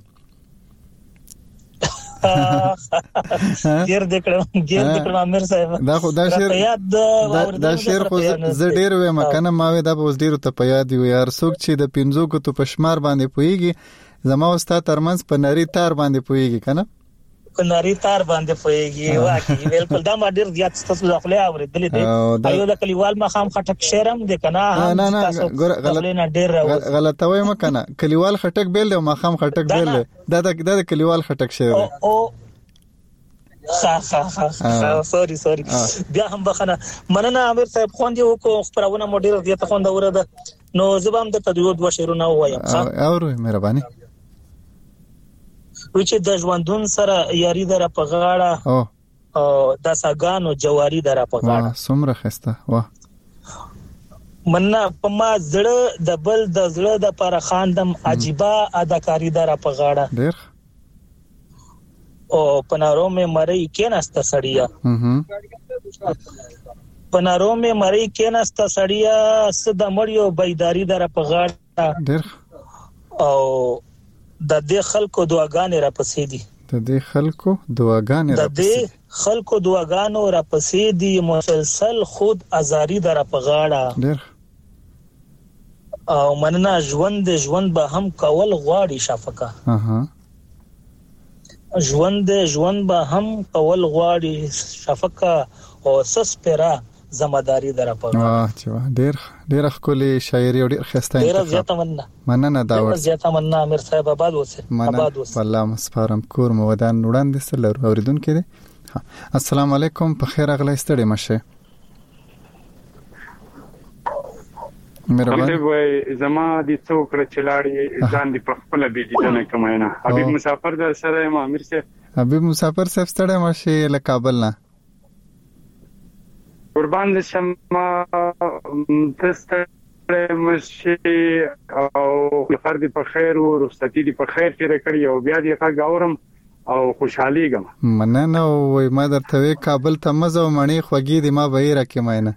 ګیر دکړم ګیر دکړم امیر صاحب دا خو دا شعر دا شعر خو ز ډیر و مکنه ماوي دا اوس ډیر ته پیاد یو یار څوک چې د پینځو کو ته پشمار باندې پويږي زما واستاد ترمنځ په نری تار باندې پويږي کنه په نری تار باندې پويږي واکي بالکل دا ما ډیر زیات تاسو خپل اوریدل دي ایو د کلیوال مخام خټک شعرم د کنه نه نه غلط غلطوي مکنه کلیوال خټک بیل او مخام خټک بیل دا د کلیوال خټک شعر او خا خا خا سوري سوري بیا هم بخنه مننه امیر صاحب خوند یو کو خبرونه مډیر زیات خوند اوره نو زبام د تدویر د شعرونه وایم او مهرباني وچ د ژوندون سره یاري در په غاړه او د ساګانو جواری در په غاړه سمره خسته واه مننه په ما زړه د بل د زړه د پر خاندم عجيبه اداکاری در په غاړه ډیر او پنارو مې مری کېناسته سړیا پنارو مې مری کېناسته سړیا صد مړیو بيداری در په غاړه ډیر او د دې خلکو دعاګانې را پسې دي د دې خلکو دعاګانې را پسې د دې خلکو دعاګانو را پسې دي مسلسل خود ازاری در په غاړه ډېر او مننه ژوند ژوند به هم کول غواړي شفقه اها ژوند ژوند به هم کول غواړي شفقه او سسپرا زماداری در په واه چې ډېر ډېر خولي شاعري او ډېر خسته ډېر زیاته مننه مننه دا ډېر زیاته مننه امیر صاحب آباد اوسه آباد اوسه والله مسپارم کور مو ودان وړاندې سره اوریدونکو دي السلام علیکم په خیر اغلی ستړي مشه مهرباني وای زما دي څوک چلاړي ځان دي په خپل بي دي نه کماینه حبيب مسافر در سره امیر صاحب حبیب مسافر صاحب ستړی ماشي له کابل نه قربان دې شم تاسو مشي او فرد په خیر او رخصتي دې په خیر تیر کړی او بیا دې ښه غاورم او خوشحالي ګم مننه او ما درته وی کابل ته مزه او مڼې خوږې دي ما به یې راکې ماینه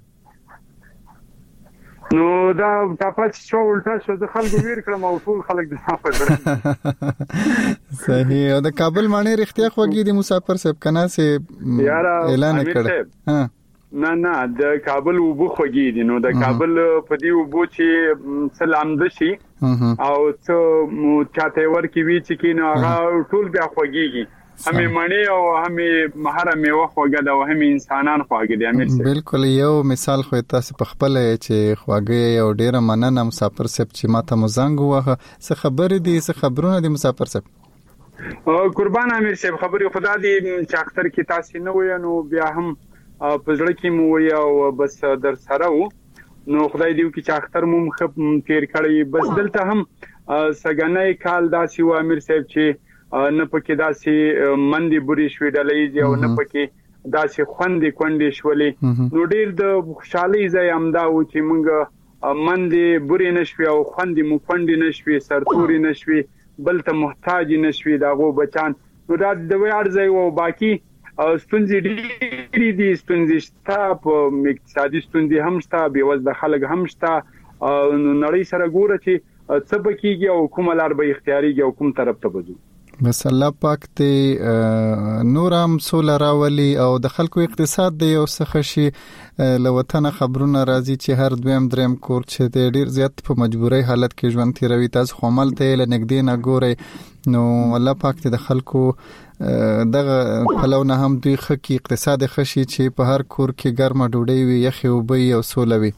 نو دا تاسو شو ولټا شو د خلکو ویر کړم او ټول خلک د صحافت صحیح او د کابل مڼې رښتیا خوږې دي مسافر صاحب کنه سه اعلان کړ ها نه نه د کابل وبو خوږی دي نو د کابل په دی وبو چې سلام دشي او څو چاته ورکی وی چې کینه هغه ټول بیا خوږیږي همې مڼې او همې مهره میوه خوږه ده او همې انسانان خوږه دي امیر صاحب بالکل یو مثال خو تاسو په خپل چې خوږه یو ډیره مننه مسافر صاحب چې ماته مزنګ وه څه خبر دي څه خبرونه دي مسافر صاحب قربان امیر صاحب خبري خدا دي چې اختر کې تاسو نه وای نو بیا هم په ځړ کې مو وای او بس در سره وو نو خدای دې چې اختر مو مخ تیر کړی بس دلته هم سګنای کال داسي و امیر صاحب چې نه پکې داسي مندي بوري شوې ډلې او نه پکې داسي خوندې کونډې شولې نو ډیر د خوشحالي ځای امدا و چې مونږ مندي بوري نشوي او خوندې مو کونډې نشوي سرتوري نشوي بل ته محتاج نشوي داغو بچان نو دا د ویاړ ځای او باقی ستونزې ډېرې دي ستونزې شته په اقتصادي ستونزې هم شته بېوزله خلک هم شته نړۍ سره ګوره چې څه به کېږي او کومه لار به اختیارېږي او کوم طرف ته به ځو بس الله پاک ته نور هم سوله راولي او د خلکو اقتصاد دی یو څه شي له وطن خبرونه راځي چې هر دویم دریم کور چې د ډیر زیات په مجبورۍ حالت کې ژوند تیروي تاسو خو مل ته له نګدې نه ګوري نو الله پاک ته د خلکو دغه پلونه هم دوی خکې اقتصاد خشي چې په هر کور کې ګرمه ډوډۍ وي یخي او بي او سوله وي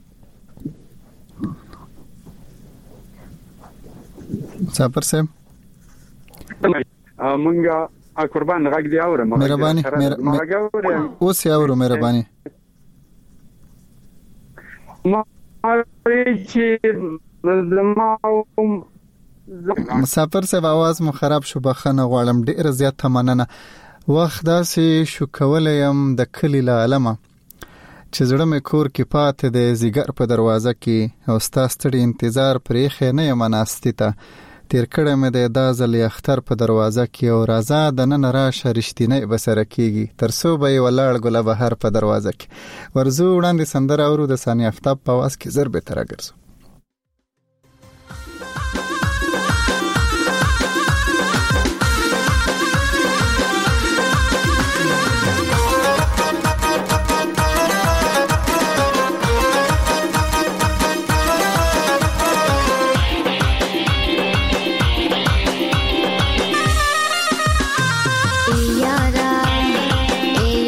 صبر سم مونږه قربان غږ دی اورم مهرباني اوس یې اورم مهرباني ما چې مسافر صاحب आवाज مو خراب شو بخنه غواړم ډیر زیات مننه وخت داسې شو کولم د کلی له علامه چې زړه مې کور کې پاتې د زیګر په دروازه کې او ستاسو انتظار پرې خې نه یم ناستې ته تیر کړه مې د دازل اختر په دروازه کې او رازا د نن راشه رښتینی بسره کیږي ترسو به ولاړ ګل بهر په دروازه کې ورزو وړاندې سندره اورو د ثانیه افتاب په واس کې زر به تر ګرځو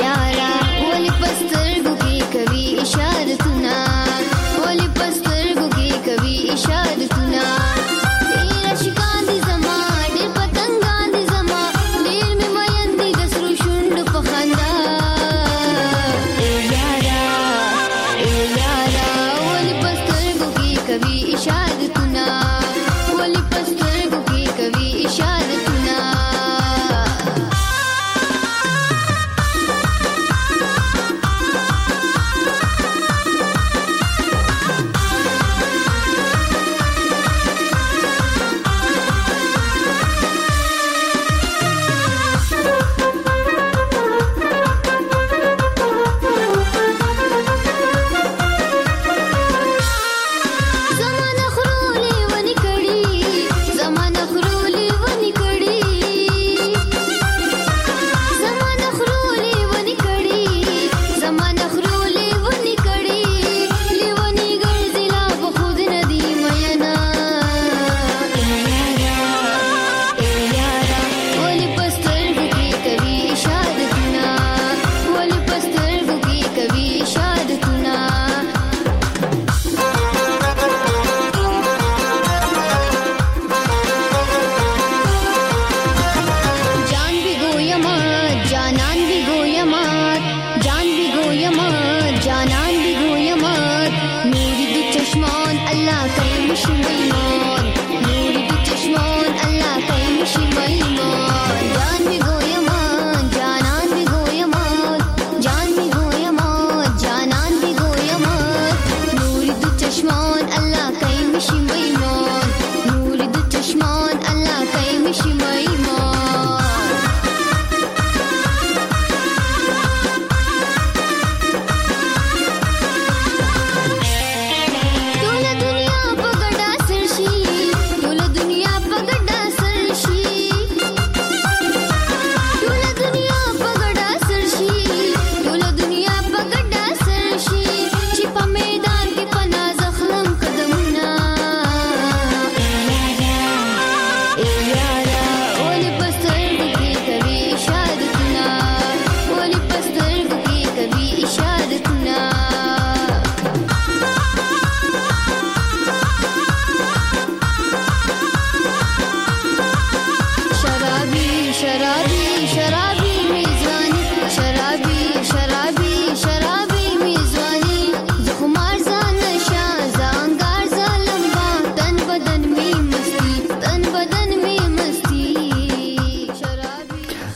اشارتنا ولي پسترګو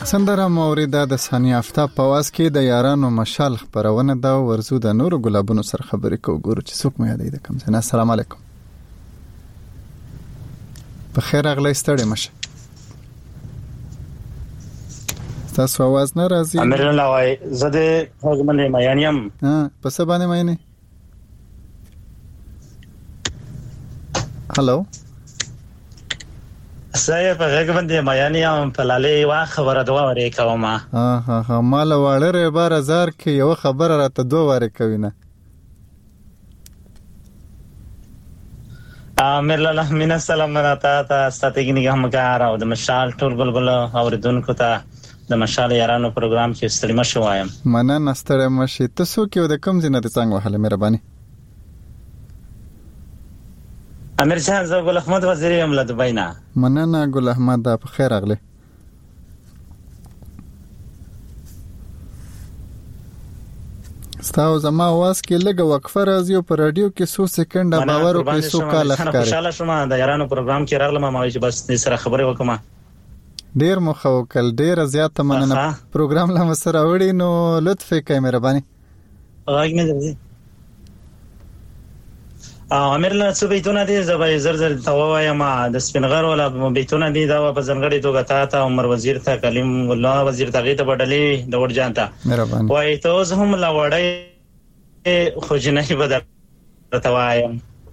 سندره موریده د ثانیه افتاب په واس کې د یارانو مشال خبرونه دا ورزو د نور ګلابونو سره خبرې کوو ګورو چې څوک مې یادې د کم څه. السلام علیکم. په خیر اغلی ستړي مشه. تاسو आवाज نه راځي. امر الله وای زده هغمنه میانیم. ها په څه باندې مینه؟ هالو سایه په هغه باندې میانیم په لاله وا خبره دوه وری کوم. ها ها ها مال واړه بار هزار کې یو خبره راته دوه وری کوي نه. امر الله من السلام راته تا ستاتګنی همکار او د مشال ټول ګلګل اوریدونکو ته د مشال یارانو پروګرام کې ستړي مشه وایم. مننه ستړي مشه. تاسو کې د کوم ځای نه څنګه وهله مهرباني؟ امیر شاه زه ګل احمد وزیر یم له دبی نه. مننه ګل احمد په خیر اغله. ستاسو زما आवाज کې لګه وقفه راځي او په رادیو کې څو سکند باور او کې څو کال ښکاري. خوشاله شوم د یارانو پروګرام کې راغلم ما چې بس سره خبرې وکم. ډیر مخه وکړ ډیر زیاته مننه. پروګرام لا مسره وړي نو لطف وکړئ مهرباني. راګ نه دی. امیر له څه بیتونه دي زبې زر زر توایم ما د سپینغر ولا بیتونه دي دا په ځنګړې توګه تا ته عمر وزیر ته کلیم الله وزیر ته غیته بدلې د ور جانتا مهرباني وای ته هم لا وړې خو جنې بدل توایم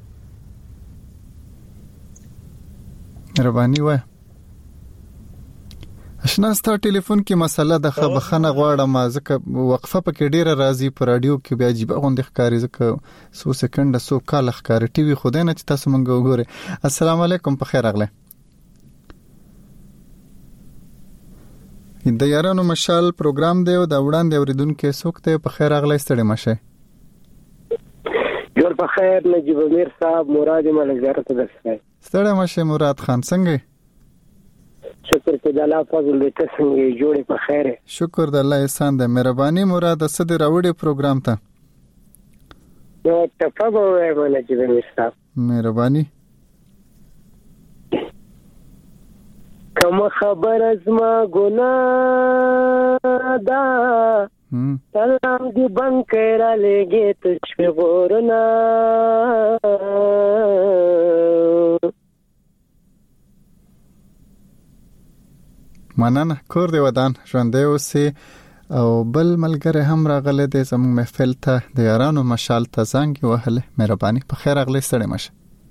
مهرباني وای. اشنا ستا ټلیفون کې مسله د خبخنه غواړم ځکه وقفه پکې ډیره راځي په رادیو کې بیا عجیب غوندې ښکاری ځکه څو سکند څو کال ښکاری ټي وي خدای نه چې تاسو مونږ وګورئ. السلام علیکم په خیر اغله. د یارانو مشال پروګرام دی او د وړاندې اوریدونکو څوک ته په خیر اغله ستړي مشه. جوړ په خیر نجیب امیر صاحب مراد ملک زیارت درسای. ستړي مشه مراد خان څنګه؟ شکر ته د الله فضل دې ته څنګه جوړې په خیره. شکر د الله احسان ده. مهرباني مراد صد راوړې پروګرام ته. نو تفاهم وای مله چې مې صاحب. مهرباني. کوم خبر ازما ګناه دا سلام دی بنکر لګې ته شپه ورنا مننه. کور دی ودان ژوندې اوسې او بل ملګری هم راغلی دی زموږ محفل ته د یارانو مشال ته زنګ وهله. مهرباني په خیر اغلی ستړي مشه.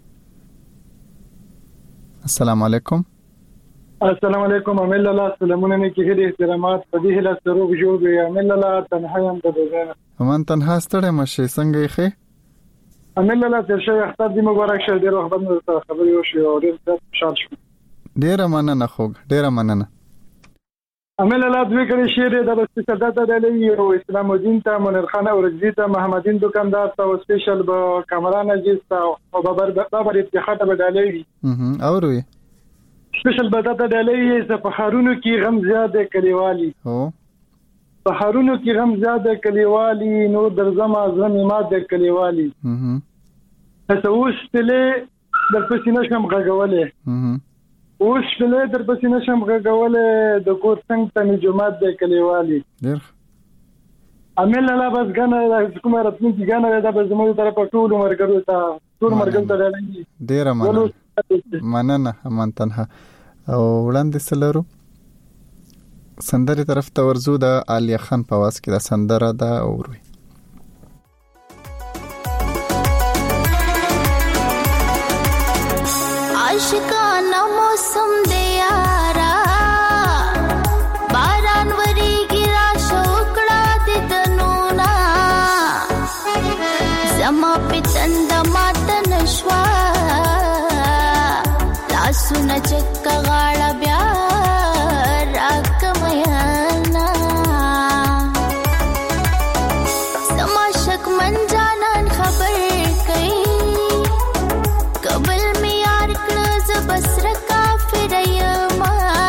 السلام علیکم. السلام علیکم امل الله سلامونه نه کې دې احترامات په دې له سروغ جوړ دی امل الله تنها هم د دوزنه ومن تنها ستړي مشه څنګه یې خې امل الله تر شي اختر دې مبارک شه ډیر وخت باندې خبرې وشي او ډیر خوشاله شوم. ډیر مننه خوګ ډیر مننه. امل الله دوی کړي شعر د سپیشل د علی او اسلام الدین ته منیر خان او رضی ته محمدین دکاندار ته او سپیشل به کامران اجیز ته او بابر بابر اتحاد به علی اه او وی سپیشل به د علی ز په خارونو کې غم زیاده کلیوالي هو په خارونو کې غم زیاده کلیوالي نو در زما زمي ماده کلیوالي اه تاسو وشتله د پسینه شم غغولې اه اوس له در پسې نشم غږولې د کور څنګه ته جمعات د کلیوالي ډیر امل الله بس غنه کومه راتلونکي غنه دا به زموږ طرف ټول مرګرو ته ټول مرګل ته لګي ډیر مننه مننه من تنها او وړاندې سلرو سندري طرف ته ورزو د علي خان په واس کې د سندره دا اوروي. عاشقانه موسم دی یارا باران وریږي را شوکړه د دنونا زما پتند مات نشوا لاسونه چک غاړه بیا راکمایانا زما شک من جانان خبر کئ قبل بسر کافر یما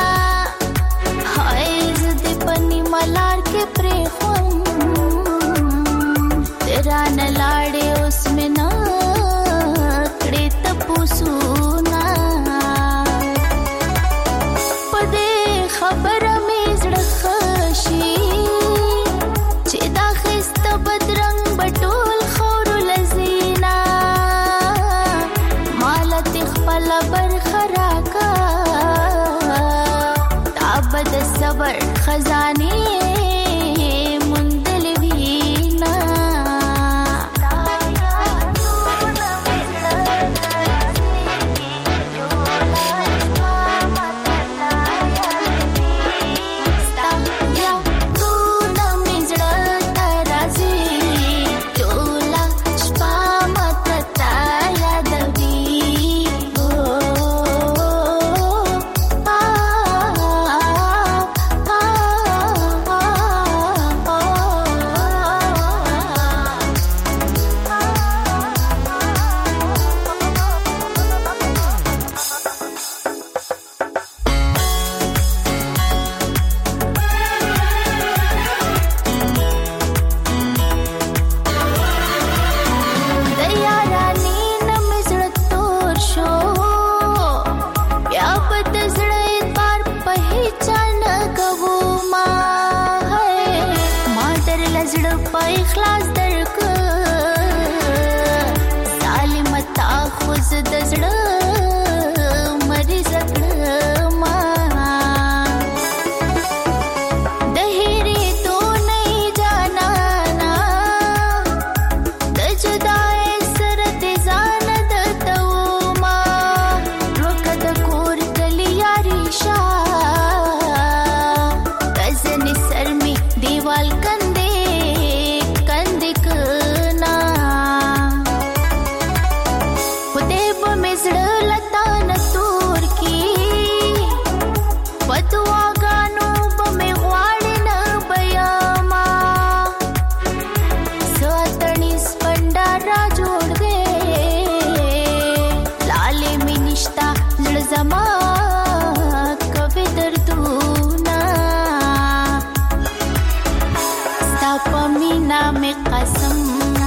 هاي زدي پني ملار کې پرې خوم تیرا نه لاړې اوس مې نه کړې ته پوسونا په اخلاص درک ظالم تا خو د زړه مریض کړم د هېرې تو نه جانانا د جدای سره د ځان د توما روکه د کور کلی یاري شا غزن سر می دیوال کندې کندې کنا خدای په مزړه لتا نتور کی پتوا غانو په می غواړي نه بیاما ساتنی سپنډا را جوړ دې لالې می نشتا زړه زما کوي دردونه ستا په مینا می قسم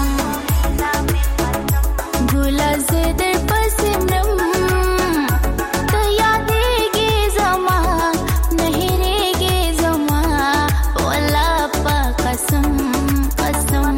ګولا زه در پسې مرم ته یادېږې زما نه هېرېږې زما والله په قسم قسم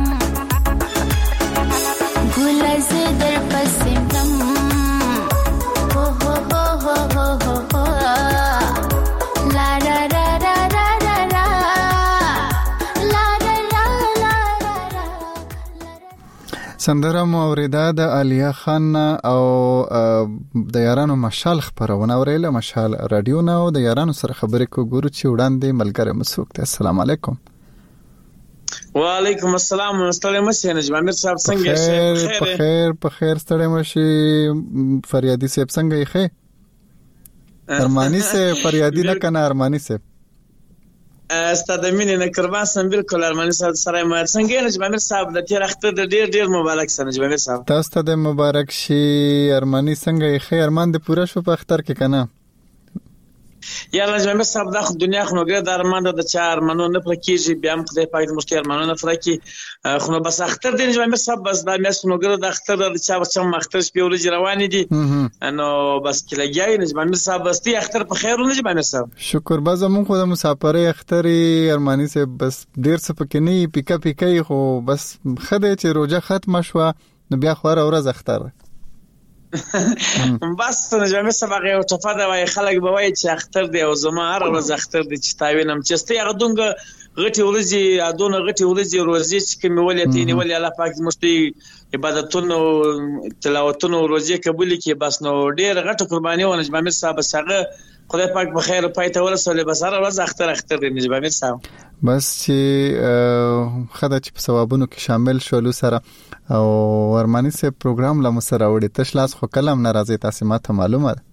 ګولا زه در پسې مرم هو هو هو هو هو هو هو لا را را را را را را لا را را لا را سندره مو اوریدا د علیا خان او د یارانو مشال خبرونه اوریله مشال رادیو نه او د یارانو سره خبرې کو ګورو چې وړاندې ملګری مسوک ته السلام علیکم وعلیکم السلام ستړی مشه نجم امیر صاحب څنګه یې په خیر په خیر ستړی مشه فریادي صاحب څنګه یې خې ارمانی سے فریادي نه کنه ارمانی سے استاد مینه نه قربان سم بالکل ارمانی صاحب سره ما څنګه یې نجم امیر صاحب د تیر اخته د ډیر ډیر مبارک سره نجم امیر صاحب تاسو ته د مبارک شي ارمانی څنګه یې خې ارمان د پوره شو په اختر کې کنه یا نجم امیر صاحب د دنیا خو نګره د ارمان د چا ارمانو نه پر کېږي بیا هم خدای پاک د مشتي ارمانو نه پر کې خو نو بس اختر د نجم امیر صاحب بس د میاس نګره د اختر د چا بچم اختر په ورځ روان دي نو بس کلیږي نجم امیر صاحب بس تی اختر په خیر نجم امیر صاحب شکر باز مون خو د مسافرې اخترې ارمانی سے بس ډیر څه پکې نه پیکا پیکای خو بس خدای چې روزه ختمه شو نو بیا خو ورځ اختر بس نجم امیر صاحب هغه ټفه دا وای خلک به وای چې اختر دی او زما هر ورځ اختر دی چې تاوینم چې ستې هغه دونګه غټي ورځي ادونه غټي ورځي روزي چې کوم ولې ته نیولې الله پاک مشتي عبادتونو تلاوتونو روزي قبول کی بس نو ډیر غټه قرباني و نجم امیر صاحب څنګه خدای پاک په خیر پای ته ورسول بس هر ورځ اختر اختر دی نجم امیر صاحب بس چې خدای چې په ثوابونو کې شامل شولو سره او ارمانی سے پروګرام لا مسره وړي تشلاس خو کلم ناراضي تاسو ماته معلومه ده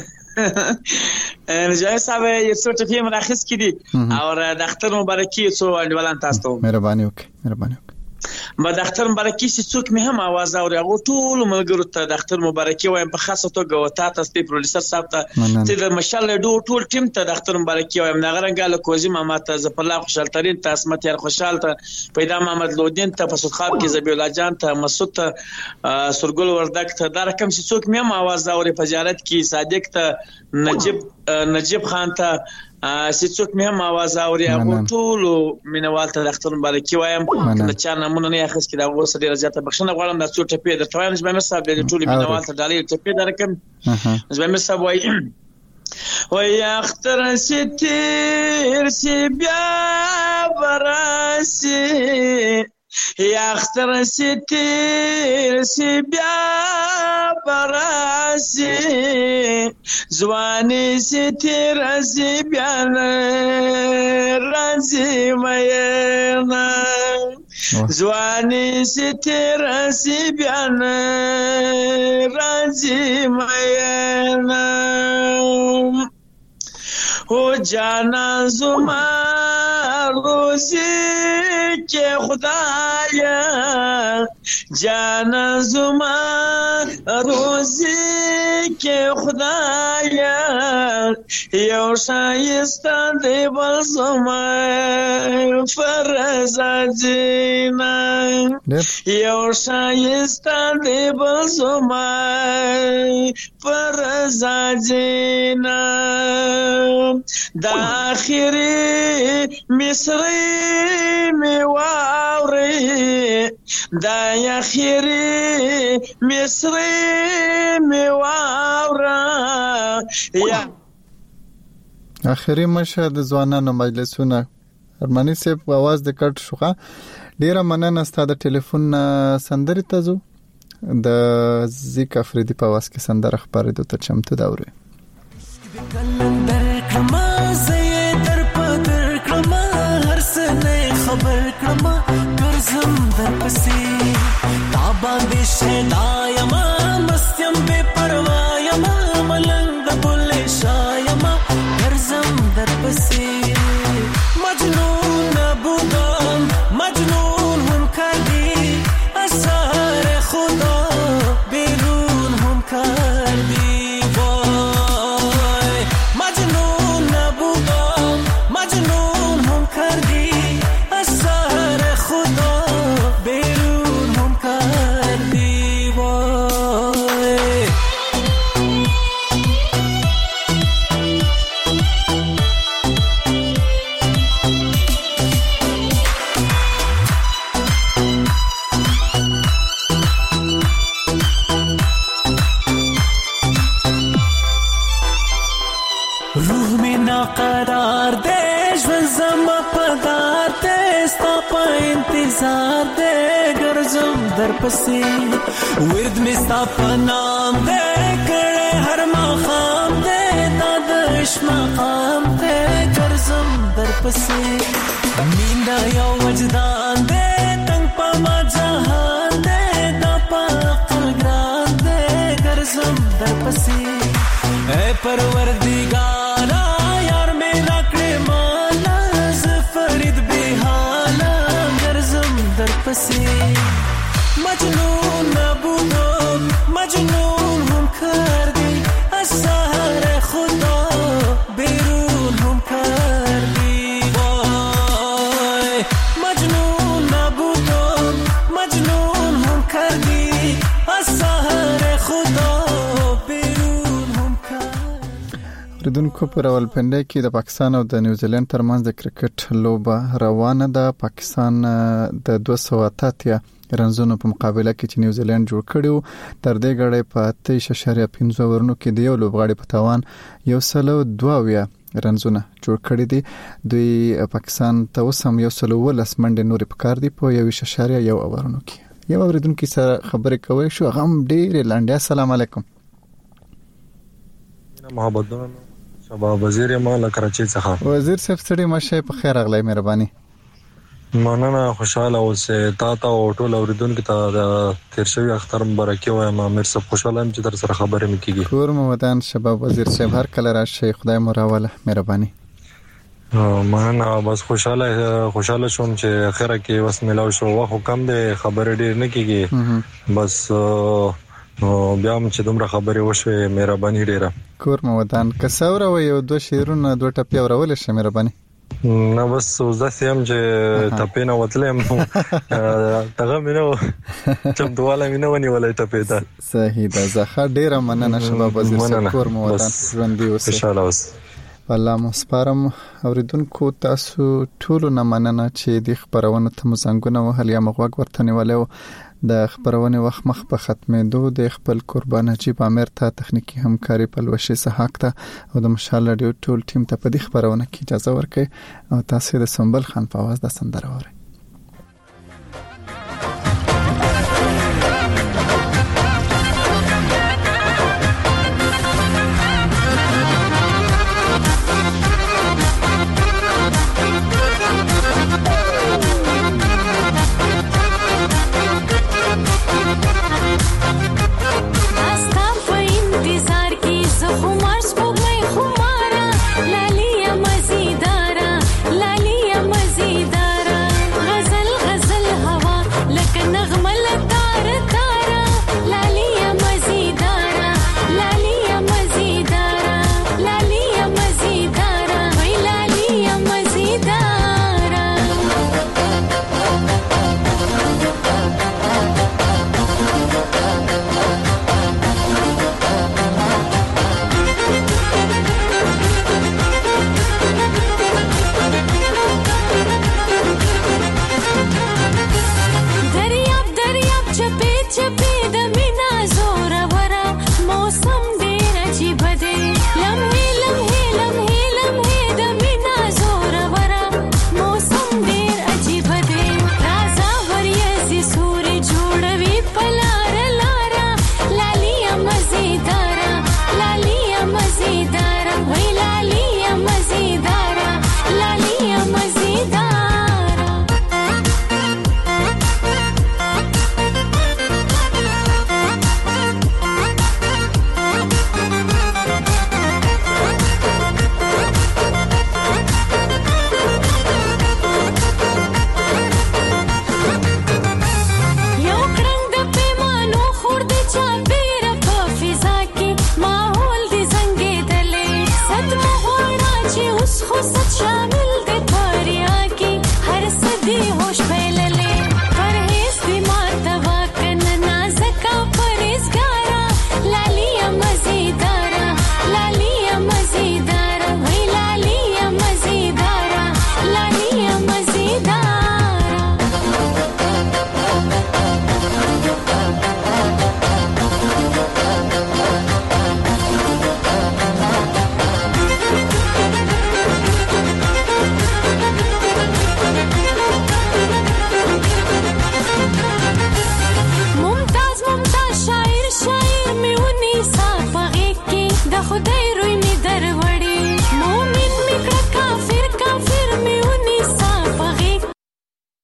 نجای صاحب یو څه ټفی مراخص کړي او د اختر مبارکي څو انډولان تاسو ته مهرباني وکړئ مهرباني وکړئ ما د اختر مبارکي چې څوک مې هم आवाज اوري هغه ټول ملګرو ته د اختر مبارکي وایم په خاصه توګه وتا تاسو ته پروډوسر صاحب ته چې د مشال ډو ټول ټیم ته د اختر مبارکي وایم نغرنګاله کوزي ماما ته زپلا خوشحال ترين تاسو مت یار خوشحال ته پیدا محمد لودین ته فسود خاب کې زبی الله جان ته مسعود ته سرګل وردک ته دا رقم چې څوک مې هم आवाज اوري په زیارت کې صادق ته نجيب نجيب خان ته سيڅوک مې هم आवाज اوري هغه ټول مینوال ته د اختر مبارکي وایم د چا نمونه نه اخس کې دا اوس ډیره زیاته بخښنه غواړم د څو ټپې د توان ژبه صاحب د ټول مینوال ته ډالې ټپې درکم ژبه صاحب وای وای اختر ستیر سی بیا براسي یا اختر ستیر سی بیا براسي زوانی ستیر سی بیا رازي مېنا زوانی ستیر سی بیا رازي مېنا او جانا زما روزي کې خدایا جانا زما روزي کې خدایا یو شایسته دی بل زما فرض جینا یو شایسته دی بل زما فرض جینا د اخري مصری می واوري دا اخیری مصری می واورا یا اخیری مشه د ځوانانو مجلسونه ارمانی صاحب आवाज د کټ شوخه ډیره مننه ستاسو د ټلیفون سندري تاسو د زیک افریدي په واس کې سندره خبرې د ته چمتو دا وره کلندر کما زې در پدر کما هر سنه خبر کما ګرځم در پسې تا باندې شدايما مستم بے پروا یما ملنګ بولې شایما ګرځم در پسې مجنون بودم مجنون هم کردی اثر خدا بیرون هم کردی وای مجنون بودم مجنون هم کردی اثر خدا بیرون هم کردی وای قرار دے ژوند پدار دے ستا په انتظار دے ګرځم در پسې ورد می ستا په نام دے کړه هر مخام دے تا د عشق مقام دے ګرځم در پسې مینا یو وجدان دے تنگ په ما جهان دے دا په عقل ګران دے ګرځم در پسې اے پروردگارا مجنون نبودم مجنون هم کردی از سحر خدا بیرون هم کردی وای مجنون نبودم مجنون هم کردی از سحر خدا بیرون هم کردی ردونکو پر اول پنده کې د پاکستان او د نیوزیلند ترمنځ د کرکټ لوبه روانه ده. پاکستان د دوه سوه اتیا رنزونو په مقابله کې چې نیوزیلند جوړ کړیو تر دې غړې په اته اعشاریه پنځه ورنو کې د یو لوبغاړي په توان یو سلو دوه رنزونه جوړ کړی دي. دوی پاکستان ته وسم یو سلو ولس منډه نورې په کار دي په یو اعشاریه یو ورنو کې. یو اوریدونکو سره خبرې کوي شو غم ډېر لاندې. السلام علیکم. محمد شباب وزیر مال کراچۍ څخه. وزیر صاحب ستړي مشه په خیر اغلی مهرباني. مننه خوشاله اوسه تا ته او ټول اوریدونکو ته د تیر شوی اختر مبارکي وایم. امیر صاحب خوشاله ام چې در سره خبرې مکیږي. کور مو ودان شباب وزیر صاحب هر کله راشي خدای مو راوله مهرباني. مننه بس خوشاله خوشاله شوم چې اخره کې وس ملاو شو واخو کم دی خبرې ډیر نه کیږي بس نو بیا هم چې دومره خبرې وشوي مهرباني ډیره. کور مو ودان کسوره و یو دوه شیرونه دوه ټپی اورول شي مهرباني. نه بس زه سیم چې ټپې نه وتلم تاغه مینه چم دواله مینه ونی ولای ټپې ته صحیح ده. زه ډیره مننه شباب وزیر صاحب کور مو ودان ژوند دی اوسه ان شاء الله. والله مسپارم اوریدونکو تاسو ټول نه مننه چې د خبرونه ته مزنګونه وهل یا مغوګ ورته نیولې د خبرونه وخت مخ په ختمېدو د خپل قربان نجیب امیر ته تخنیکی همکاري په لوشي صحاک ته او د مشال رادیو ټول ټیم ته په دې خبرونه کې اجازه ورکړي او تاسو د سنبل خان په आवाज د سندره وره.